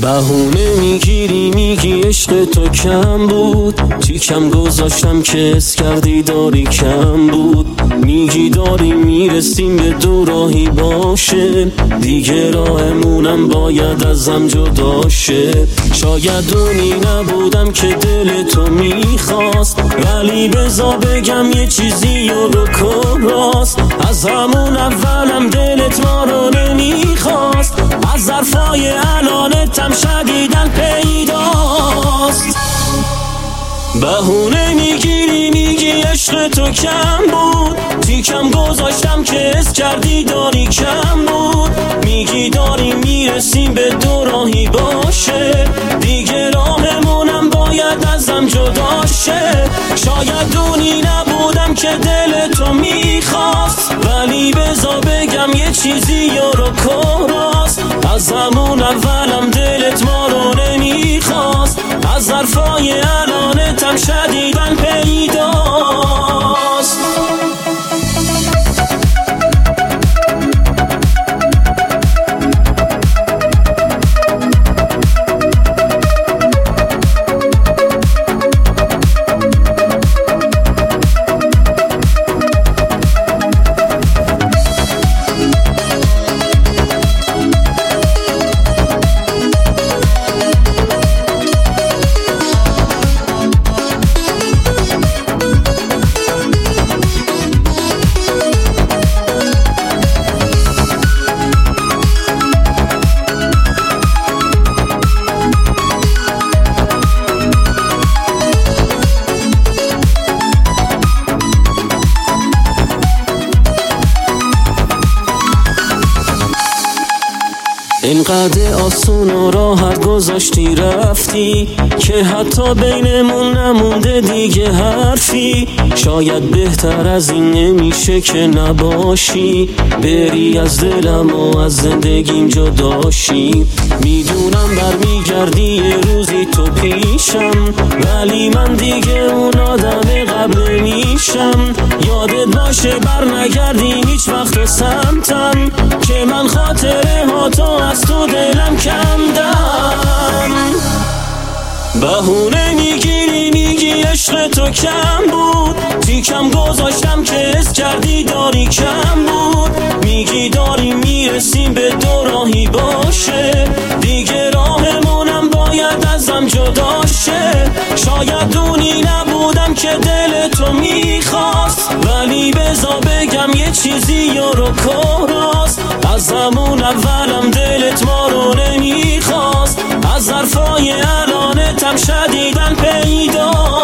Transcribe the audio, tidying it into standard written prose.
بهونه میگیری میگی عشق تو کم بود، تیکم گذاشتم که حس کردی داری کم بود. میگی داری میرسیم به دو راهی باشه، دیگه راهمونم باید ازم جدا شه. شاید اونی نبودم که دل تو میخواست، ولی بذار بگم یه چیزی رو کن راست. از همون اولم دلت ما رو نمیخواست، از ظرفای الانتم شدیدن پیداست. بهونه میگیری میگی عشق تو کم بود، تیکم گذاشتم که حس کردی داری کم بود. میگی داری میرسیم به دو راهی باشه، دیگه راهمونم باید ازم جدا شه. شاید اونی نبودم که دل تو میخواست، ولی بذار بگم یه چیزی رو کن راست. از همون اولم دلت ما رو نمیخواست، از ظرفای الانتم شدیدن پیداست. اینقدر آسون و راحت گذاشتی رفتی، که حتی بینمون نمونده دیگه حرفی. شاید بهتر از این نمیشه که نباشی، بری از دلم و از زندگیم جداشی. میدونم برمیگردی یه روزی تو پیشم، ولی من دیگه اون آدم قبل نمیشم. یادت باشه برنگردی هیچ وقت سمتم، که من خاطره ها تو از تو دلم کندم. بهونه میگیری میگی عشق تو کم بود، تیکم گذاشتم که حس کردی داری کم بود. میگی داری میرسیم به دو راهی باشه، دیگه راهمونم باید ازم جدا شه. شاید اونی نبودم که دل تو میخواست، ولی بذار بگم یه چیزی رو کن راست. از همون اولم دلت ما رو نمیخواست، از ظرفای الانتم شدیدن پیدا.